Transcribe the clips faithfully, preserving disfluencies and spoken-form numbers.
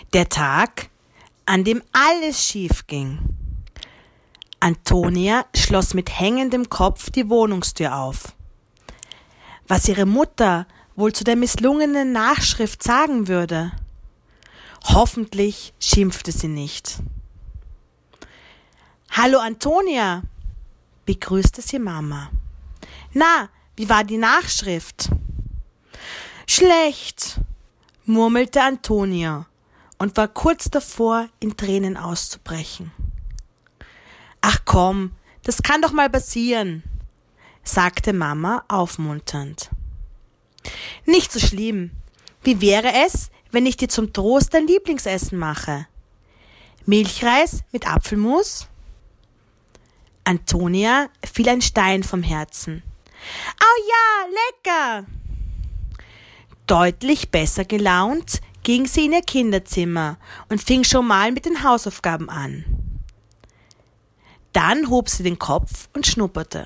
Der Tag, an dem alles schief ging. Antonia schloss mit hängendem Kopf die Wohnungstür auf. Was ihre Mutter wohl zu der misslungenen Nachschrift sagen würde? Hoffentlich schimpfte sie nicht. »Hallo Antonia«, begrüßte sie Mama. »Na, wie war die Nachschrift?« »Schlecht«, murmelte Antonia und war kurz davor, in Tränen auszubrechen. »Ach komm, das kann doch mal passieren«, sagte Mama aufmunternd. »Nicht so schlimm. Wie wäre es, wenn ich dir zum Trost dein Lieblingsessen mache? Milchreis mit Apfelmus?« Antonia fiel ein Stein vom Herzen. »Au ja, lecker!« Deutlich besser gelaunt ging sie in ihr Kinderzimmer und fing schon mal mit den Hausaufgaben an. Dann hob sie den Kopf und schnupperte.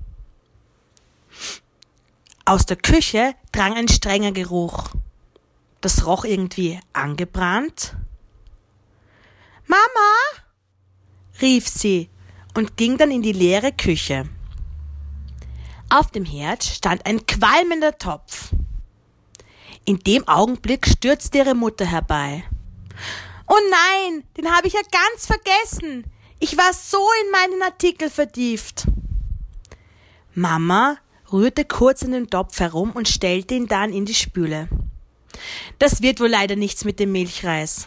Aus der Küche drang ein strenger Geruch. Das roch irgendwie angebrannt. »Mama«, rief sie und ging dann in die leere Küche. Auf dem Herd stand ein qualmender Topf. In dem Augenblick stürzte ihre Mutter herbei. »Oh nein, den habe ich ja ganz vergessen. Ich war so in meinen Artikel vertieft.« Mama rührte kurz in den Topf herum und stellte ihn dann in die Spüle. »Das wird wohl leider nichts mit dem Milchreis.«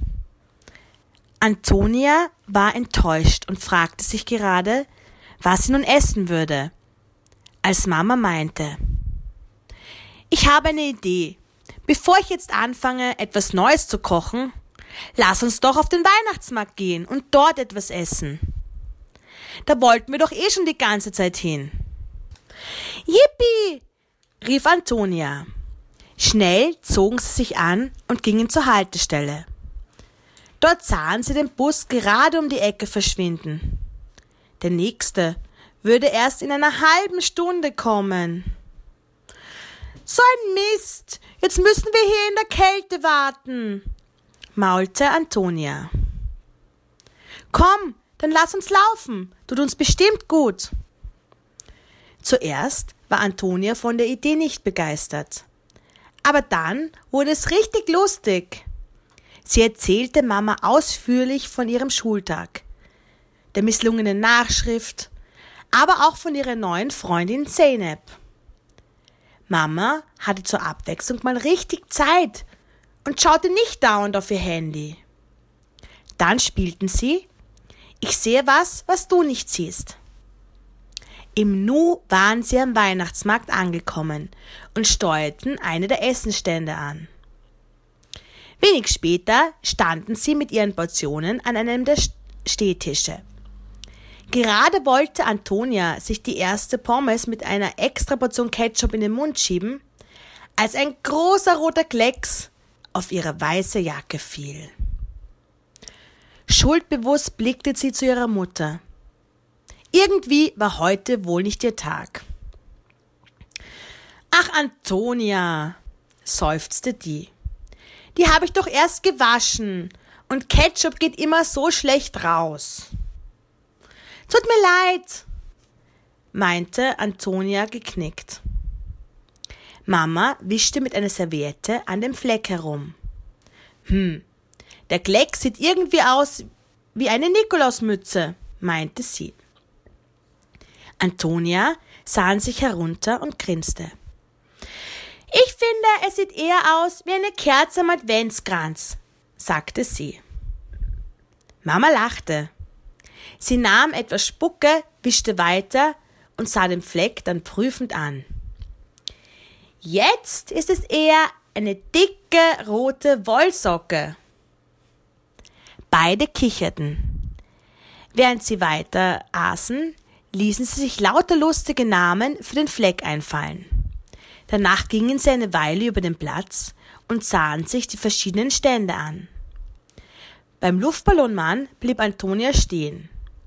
Antonia war enttäuscht und fragte sich gerade, was sie nun essen würde, als Mama meinte: »Ich habe eine Idee. Bevor ich jetzt anfange, etwas Neues zu kochen, lass uns doch auf den Weihnachtsmarkt gehen und dort etwas essen. Da wollten wir doch eh schon die ganze Zeit hin.« »Yippie«, rief Antonia. Schnell zogen sie sich an und gingen zur Haltestelle. Dort sahen sie den Bus gerade um die Ecke verschwinden. Der nächste würde erst in einer halben Stunde kommen. »So ein Mist, jetzt müssen wir hier in der Kälte warten«, maulte Antonia. »Komm, dann lass uns laufen, tut uns bestimmt gut.« Zuerst war Antonia von der Idee nicht begeistert. Aber dann wurde es richtig lustig. Sie erzählte Mama ausführlich von ihrem Schultag, der misslungenen Nachschrift, aber auch von ihrer neuen Freundin Zeynep. Mama hatte zur Abwechslung mal richtig Zeit und schaute nicht dauernd auf ihr Handy. Dann spielten sie »Ich sehe was, was du nicht siehst«. Im Nu waren sie am Weihnachtsmarkt angekommen und steuerten eine der Essenstände an. Wenig später standen sie mit ihren Portionen an einem der Stehtische. Gerade wollte Antonia sich die erste Pommes mit einer extra Portion Ketchup in den Mund schieben, als ein großer roter Klecks auf ihre weiße Jacke fiel. Schuldbewusst blickte sie zu ihrer Mutter. Irgendwie war heute wohl nicht ihr Tag. »Ach, Antonia«, seufzte die. »Die habe ich doch erst gewaschen und Ketchup geht immer so schlecht raus.« »Tut mir leid«, meinte Antonia geknickt. Mama wischte mit einer Serviette an dem Fleck herum. »Hm, der Klecks sieht irgendwie aus wie eine Nikolausmütze«, meinte sie. Antonia sah an sich herunter und grinste. »Ich finde, es sieht eher aus wie eine Kerze am Adventskranz«, sagte sie. Mama lachte. Sie nahm etwas Spucke, wischte weiter und sah den Fleck dann prüfend an. »Jetzt ist es eher eine dicke rote Wollsocke.« Beide kicherten. Während sie weiter aßen, ließen sie sich lauter lustige Namen für den Fleck einfallen. Danach gingen sie eine Weile über den Platz und sahen sich die verschiedenen Stände an. Beim Luftballonmann blieb Antonia stehen.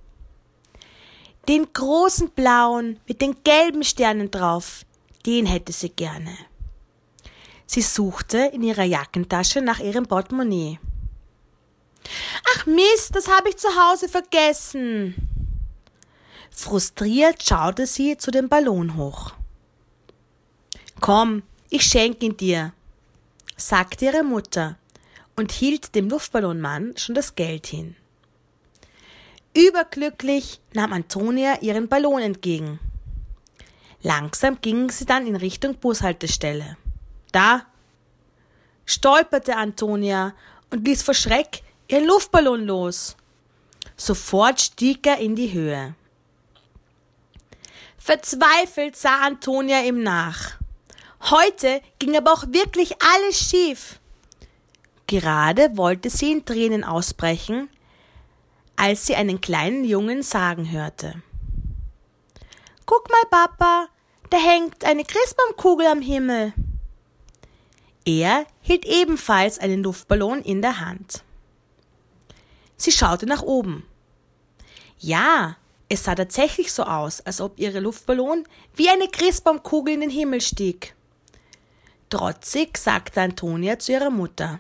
Den großen blauen mit den gelben Sternen drauf, den hätte sie gerne. Sie suchte in ihrer Jackentasche nach ihrem Portemonnaie. Ach Mist, das habe ich zu Hause vergessen. Frustriert schaute sie zu dem Ballon hoch. Komm, ich schenke ihn dir, sagte ihre Mutter und hielt dem Luftballonmann schon das Geld hin. Überglücklich nahm Antonia ihren Ballon entgegen. Langsam ging sie dann in Richtung Bushaltestelle. Da stolperte Antonia und ließ vor Schreck ihren Luftballon los. Sofort stieg er in die Höhe. Verzweifelt sah Antonia ihm nach. Heute ging aber auch wirklich alles schief. Gerade wollte sie in Tränen ausbrechen, als sie einen kleinen Jungen sagen hörte. Guck mal, Papa, da hängt eine Christbaumkugel am Himmel. Er hielt ebenfalls einen Luftballon in der Hand. Sie schaute nach oben. Ja, es sah tatsächlich so aus, als ob ihr Luftballon wie eine Christbaumkugel in den Himmel stieg. Trotzig sagte Antonia zu ihrer Mutter.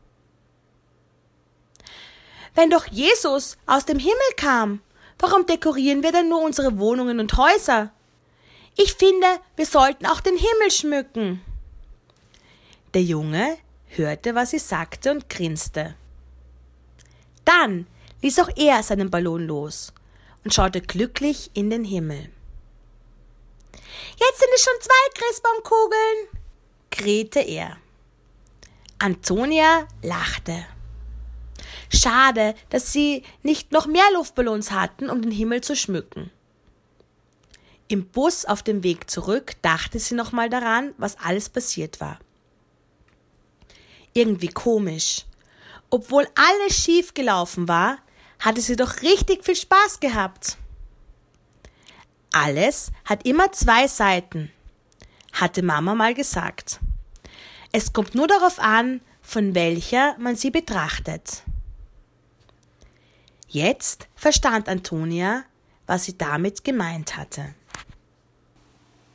Wenn doch Jesus aus dem Himmel kam, warum dekorieren wir dann nur unsere Wohnungen und Häuser? Ich finde, wir sollten auch den Himmel schmücken. Der Junge hörte, was sie sagte und grinste. Dann ließ auch er seinen Ballon los und schaute glücklich in den Himmel. Jetzt sind es schon zwei Christbaumkugeln, krähte er. Antonia lachte. Schade, dass sie nicht noch mehr Luftballons hatten, um den Himmel zu schmücken. Im Bus auf dem Weg zurück dachte sie nochmal daran, was alles passiert war. Irgendwie komisch. Obwohl alles schief gelaufen war, hatte sie doch richtig viel Spaß gehabt. Alles hat immer zwei Seiten, hatte Mama mal gesagt. Es kommt nur darauf an, von welcher man sie betrachtet. Jetzt verstand Antonia, was sie damit gemeint hatte.